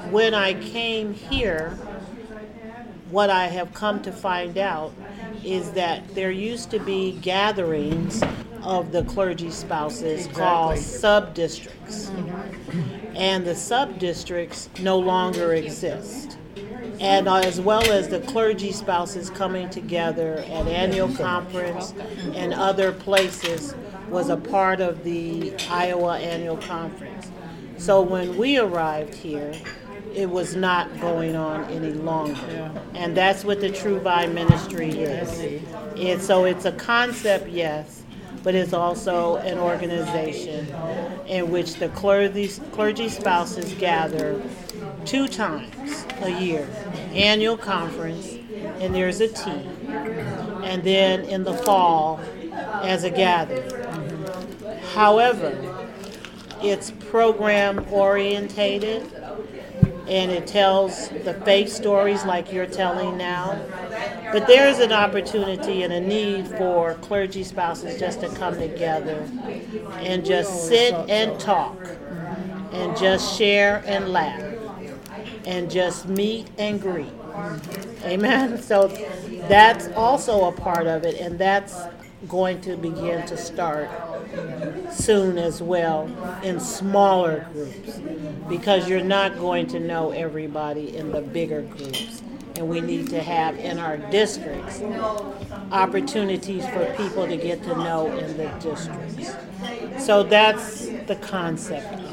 when I came here, what I have come to find out is that there used to be gatherings of the clergy spouses called sub-districts. And the sub-districts no longer exist. And as well as the clergy spouses coming together at annual conference and other places was a part of the Iowa annual conference. So when we arrived here, it was not going on any longer. And that's what the True Vine Ministry is. It's a concept, yes, but it's also an organization in which the clergy spouses gather 2 times a year, annual conference, and there's a tea, and then in the fall as a gathering. However, it's program orientated, and it tells the faith stories like you're telling now. But there is an opportunity and a need for clergy spouses just to come together and just sit and talk and just share and laugh and just meet and greet. Amen. So that's also a part of it, and that's going to begin to start soon as well in smaller groups, because you're not going to know everybody in the bigger groups. And we need to have in our districts opportunities for people to get to know in the districts. So that's the concept